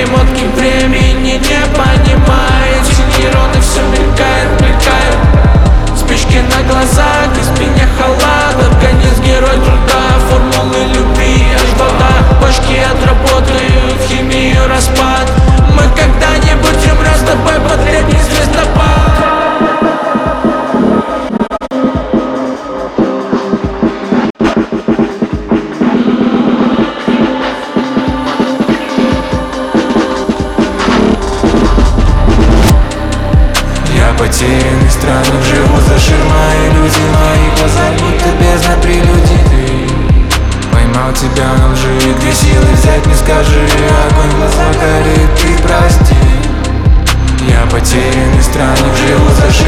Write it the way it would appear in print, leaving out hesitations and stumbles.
перемотки времени не понимает. Все нейроны все мелькает, мелькает. Спички на глазах, из меня халат. Организм герой труда, формулы любви аж вода. Башки отработают химию распад. Мы когда-нибудь умрем с тобой под летний звездопад. Потерянный в странах живу за ширмой иллюзий. Мои глаза будто бездна прелюдий. Ты поймал тебя на лжи, где силы взять не скажи. Огонь в глазах горит, ты прости. Я потерянный в странах живу за ширмой.